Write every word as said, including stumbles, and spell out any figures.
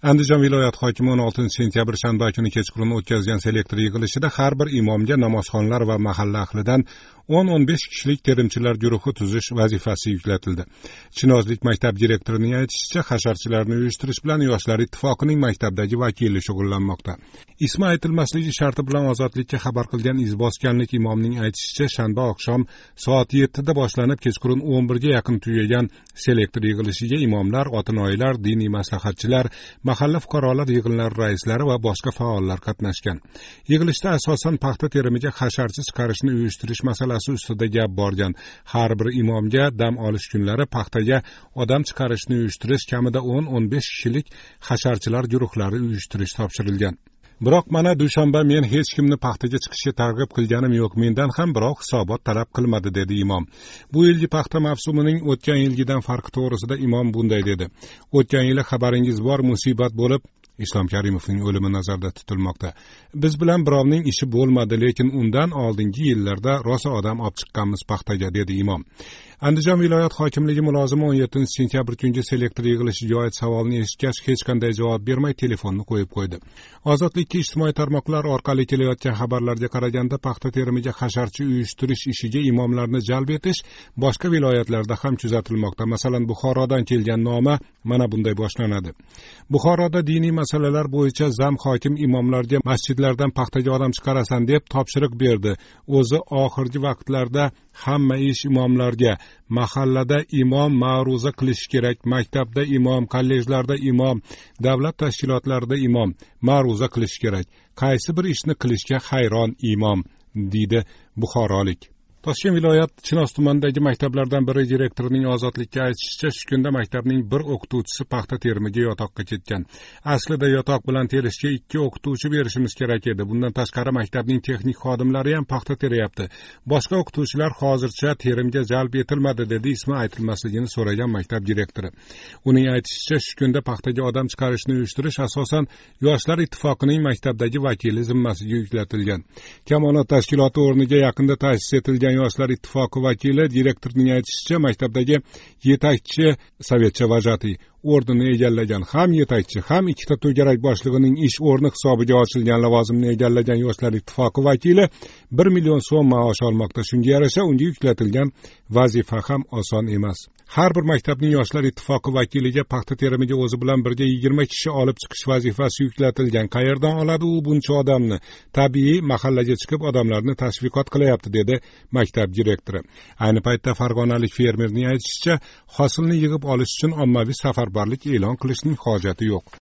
Andijon viloyat hokimi o'n oltinchi sentyabr shanba kuni kechqurun o'tkazgan selektor yig'ilishida har bir imomga namozxonlar va mahalla ahlidan o'n o'n besh kishilik terimchilar guruhi tuzish vazifasi yuklatildi. Chinozlik maktab direktorining aytishicha, hasharchilarni uyushtirish bilan Yoshlar ittifoqining maktabdagi vakili shug'ullanmoqda. Ismi aytilmasligi sharti bilan Ozodlikka xabar qilgan izboskanlik imomning aytishicha, shanba oqshom soat yettida boshlanib kechqurun o'n birga yaqin tugagan selektor yig'ilishiga imomlar, otinoyilar, diniy maslahatchilar, mahalla fuqarolar yig'inlari raislari va boshqa faollar qatnashgan. Yig'ilishda asosan paxta terimiga hasharchi chiqarishni uyushtirish masalasi ustida gap borgan. Har bir imomga dam olish kunlari paxtaga odam chiqarishni uyushtirish kamida o'n o'n besh kishilik hasharchilar guruhlari uyushtirish topshirilgan. Biroq mana dushanba men hech kimni paxtaga chiqishga targ'ib qilganim yo'q, mendan ham biroq hisobot talab qilmadi, dedi imom. Bu yilgi paxta mavsumining o'tgan yilgidan farqi to'g'risida imom bunday dedi. O'tgan yili xabaringiz bor, musibat bo'lib Islom Karimovning o'limi nazarda tutilmoqda. Biz bilan birovning ishi bo'lmadi, lekin undan oldingi yillarda rosa odam olib chiqqanmiz paxtaga, dedi imom. Andijon viloyat hokimligi mulozimi o'n yettinchi sentyabr kungi selektor yig'ilishiga oid savolni eshitgach hech qanday javob bermay telefonni qo'yib qo'ydi. Ozodlikka ijtimoiy tarmoqlar orqali kelayotgan xabarlarga qaraganda paxta terimiga hasharchi uyushtirish ishiga imomlarni jalb etish boshqa viloyatlarda ham kuzatilmoqda. Masalan, Buxorodan kelgan noma mana bunday boshlanadi. Buxoroda diniy masalalar bo'yicha zam hokim imomlarga masjidlardan paxtaga odam chiqarasan deb topshiriq berdi. O'zi oxirgi vaqtlarda hamma ish imomlarga, mahallada imom ma'ruza qilish kerak, maktabda imom, kollejlarda imom, davlat tashkilotlarida imom ma'ruza qilish kerak. Qaysi bir ishni qilishga hayron imom, deydi buxorolik. Toshkent viloyat Chinoz tumanidagi maktablardan biri direktorining Ozodlikka aytishicha, shu kunda maktabning bir o'qituvchisi paxta terimiga yotoqqa ketgan. Aslida yotoq bilan terishga ikki o'qituvchi berishimiz kerak edi. Bundan tashqari maktabning texnik xodimlari ham paxta teryapti. Boshqa o'qituvchilar hozircha terimga jalb etilmadi, dedi ismi aytilmasligini so'ragan maktab direktori. Uning aytishicha, shu kunda paxtaga odam chiqarishni uyushtirish asosan Yoshlar ittifoqining maktabdagi vakili zimmasiga yuklatilgan. Kamonat tashkiloti o'rniga yaqinda ta'sis etilgan Yoshlar ittifoqi vakili direktorning aytishicha, maktabdagi yetakchi sovetcha vajatiy o'rnini egallagan, ham yetakchi, ham ikkita to'garak boshlig'ining ish o'rni hisobiga ochilgan lavozimni egallagan Yoshlar ittifoqi vakili bir million so'm maosh olmoqda. Shunga yarasha unga yuklatilgan vazifa ham oson emas. Har bir maktabning Yoshlar ittifoqi vakiliga paxta terimiga o'zi bilan birga yigirma kishi olib chiqish vazifasi yuklatilgan. Qayerdan oladi u buncha odamni? Tabiiy mahallaga chiqib odamlarni tashviqot qilyapti, dedi maktab direktori. Ayni paytda farg'onalik fermerning aytishicha, hosilni yig'ib olish uchun ommaviy safarbarlik e'lon qilishning hojati yo'q.